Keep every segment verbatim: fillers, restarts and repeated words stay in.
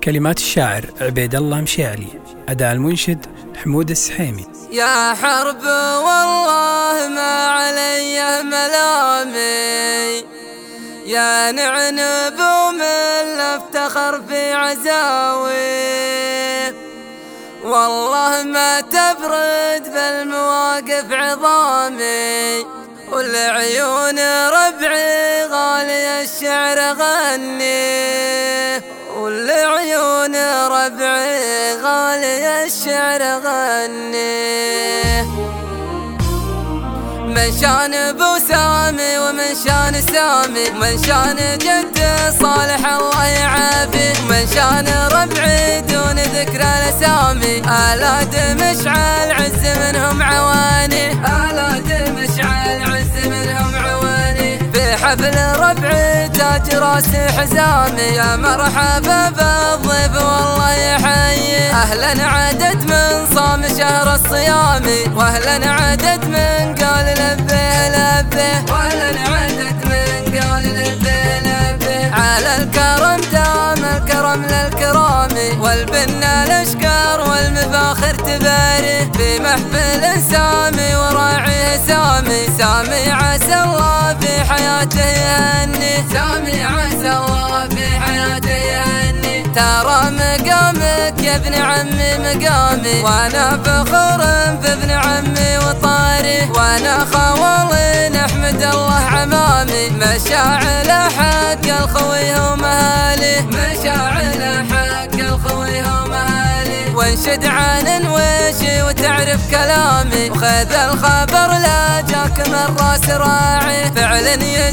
كلمات الشاعر عبيد الله مشيعلي، أداء المنشد حمود السحيمي. يا حرب والله ما علي ملامي، يا نعنب ومن افتخر في عزاوي، والله ما تبرد بالمواقف عظامي، والعيون ربعي غالي الشعر غني، والعيون ربعي غالي الشعر غني. من شان ابو سامي ومن شان سامي، من شان جد صالح الله يعافيه، من شان ربعي دون ذكر الاسامي، آلات مشعل عز منهم عواني، آلات مشعل عز منهم عواني. في حفل ربعي تاج راسي حزامي، يا مرحبا بالضيف والله يحيي، اهلا عدد من صام شهر الصيام، واهلا عدد من قال لبيه لبيه، واهلا عدد من قال لبيه لبيه. على الكرم دام الكرم للكرام، والبنا الاشكار والمفاخر تباري، في محفل سامي وراعيه سامي، سامي عسى الله في حياته يهني، سامي عسى الله في حياته يهني. ترى مقامك يا ابن عمي مقامي، وانا فخور في ابن عمي وطاري، وانا خوالي نحمد الله عمامي، مشاعل حق الخوي ومهالي، مشاعل حق الخوي ومهالي. وانشد عن ويشي وتعرف كلامي، وخذ الخبر لا جاك من راس راعي، فعل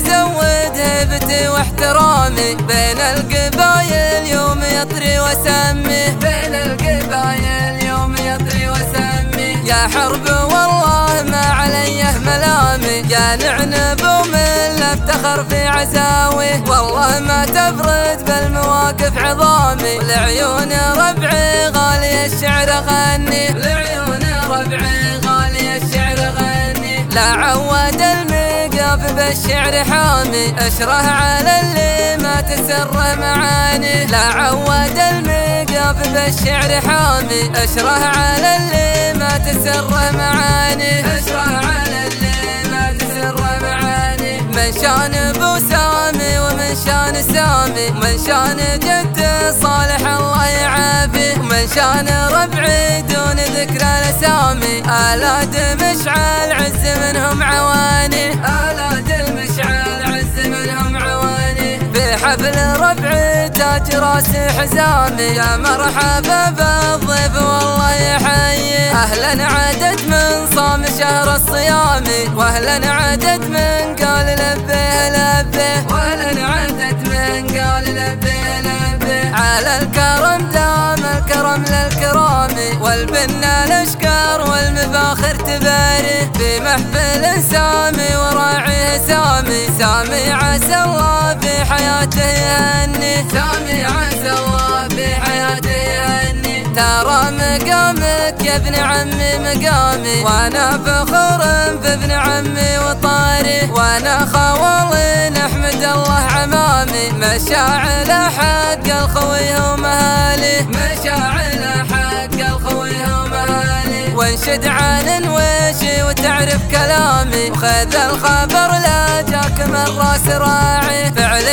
يزود هيبتي واحترامي، بين القبايل يوم يطري وسمي، بين القبايل يوم يطري وسمي. يا حرب والله ما عليه ملامي، يا نعنب ومن افتخر في عزاوي، والله ما تبرد بالمواقف عظامي، والعيون ربعي غالي الشعر غني، العيون ربعي غالي الشعر غني. لا عود المقاف بالشعر حامي، اشره على اللي ما تسره معاني، لا عود المقاف بالشعر حامي، اشره على اللي ما تسره معاني، اشره على اللي ما تسره معاني. من شان ابو سامي ومن شان سامي، من شان جد صالح الله يعافيه، ومن شان ربعي دون ذكر الاسامي، آلات مشعل عز منهم عواني، آلات المشعل عز منهم عواني. في حفل ربعي تاج راسي حزامي، يا مرحبا بالضيف والله يحيي، اهلا عدد من صام شهر الصيام، واهلا عدد من قال لبيه لبيه، واهلا عدد من قال لبيه لبيه. على الكرم دام الكرم للكرام، والبنا الاشكار والمفاخر تباري، في محفل سامي وراعيه سامي، سامي عسى الله في حياته يهني، سامي عسى الله في حياته يهني. ترى مقامك يا ابن عمي مقامي، وانا فخور في ابن عمي وطاري، وانا خوالي نحمد الله عمامي، مشاعل حق الخوي ومهالي، مشاعل حق الخوي ومهالي. وانشد عن ويشي وتعرف كلامي، وخذ الخبر لا جاك من راس راعي، فعل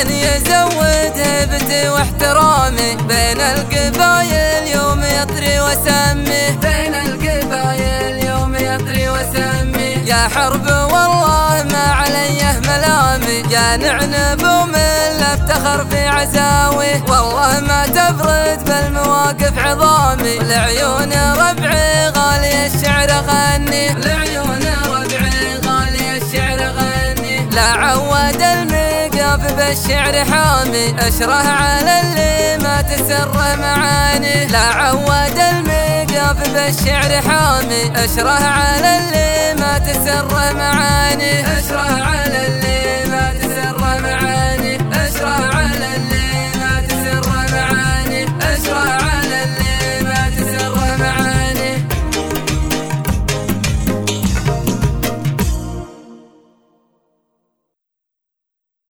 يزود هيبتي واحترامي، بين القبايل يوم يطري وسمي، بين القبايل يوم يطري وسمي. يا حرب والله ما عليه ملامي، يا نعنب ومن افتخر في عزاوي، والله ما تبرد بالمواقف عظامي، والعيون ربعي غالي الشعر غني، العيون ربعي غالي الشعر غني. لا عود المقاف بالشعر حامي، اشره على اللي ما تسره معاني، لا عود المقاف بالشعر حامي، اشره على اللي ما تسره معاني، اشره على اللي